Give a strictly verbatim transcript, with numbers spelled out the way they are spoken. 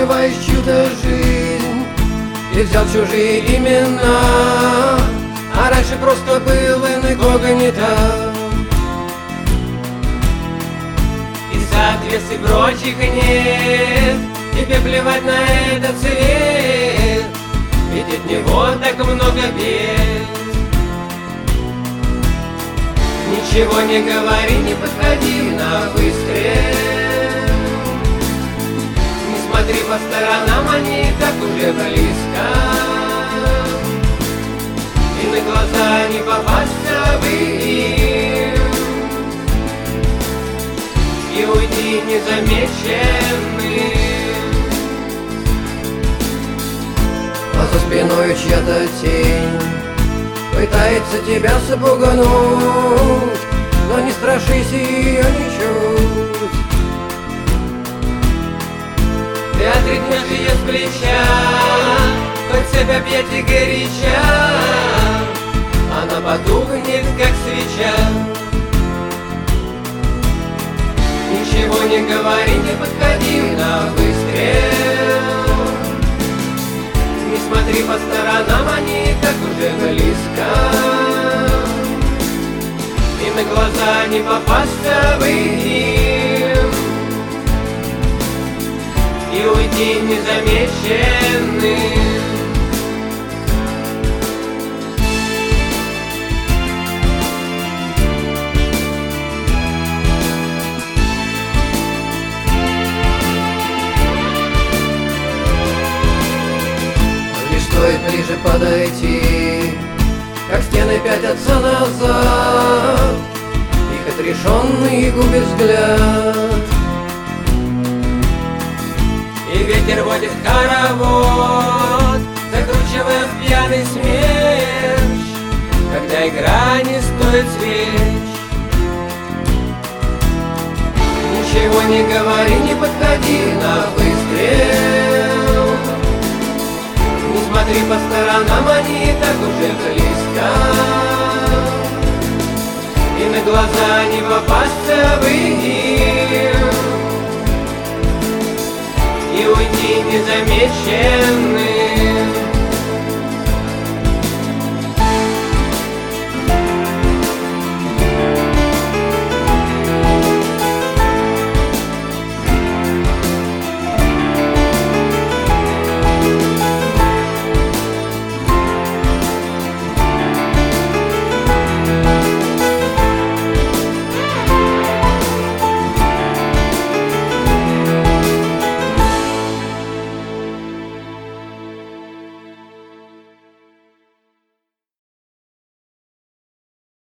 врываясь в чью-то жизнь, и взял чужие имена, а раньше просто был инкогнито. И соответствий прочих нет, тебе плевать на этот цвет, ведь от него так много бед. Ничего не говори, не подходи на выстрел, не смотри по сторонам, они так уже близко, и на глаза не попасться бы им, и уйти незамеченным. А за спиной чья-то тень пытается тебя запугануть, но не страшись ее ничуть. Ты отряхнешь ее с плеча, хоть цепь объятий горяча, она потухнет, как свеча. Ничего не говори, не подходи на выстрел, не смотри по сторонам, они так уже близко, и на глаза не попасться бы им, и уйти незамеченным. Стоит ближе подойти, как стены пятятся назад, их отрешенный губит взгляд, и ветер водит хоровод, закручивая в пьяный смерч, когда игра не стоит свеч. Ничего не говори, не подходи на выстрел, не смотри по сторонам, они так уже близко, и на глаза не попасться бы им, и уйти незамеченным.